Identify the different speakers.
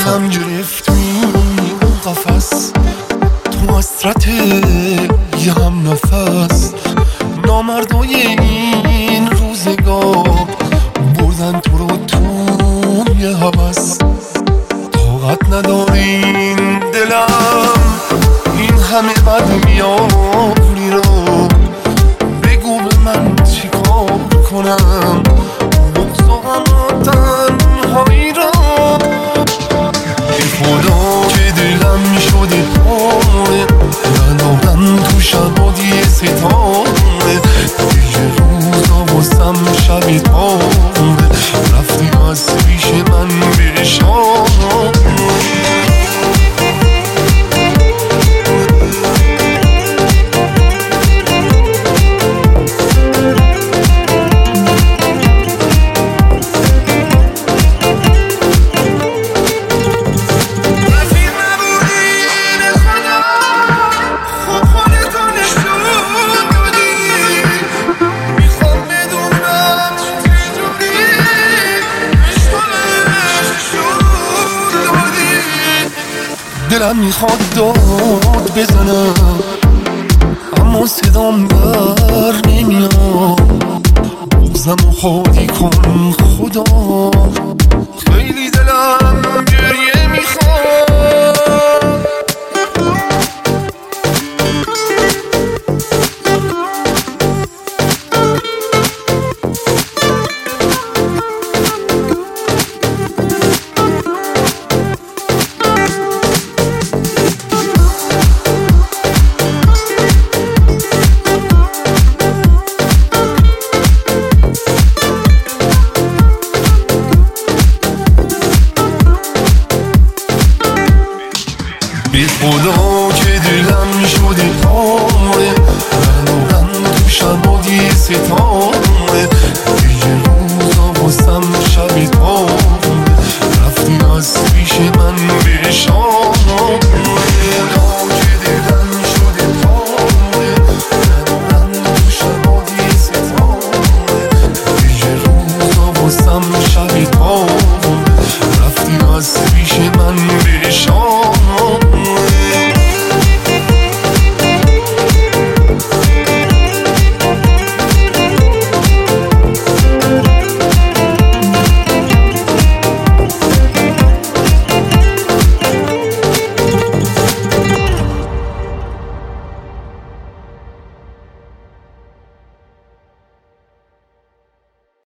Speaker 1: دلم گرفت تو این قفس، تو حسرت یه هم نفس. نامردای این روزگار بردن تو رو تو یه هوس. طاقت ندارین دلم این همه بد میاری رو، بگو به من چی کار کنم بغض و غم و تنهایی را. ای خدا که دلم شده پاره، ندارم تو شبادی ستاره. یه روزا واسم شب تاره، رفتی از پیش من به شام. دلم میخواد داد بزنم اما صدام در نمیاد. بغضم و خالی کن خدا، خیلی دلم گریه میخواد. بی خدا که دلم شده پاره، ندارم تو شبادی ستاره.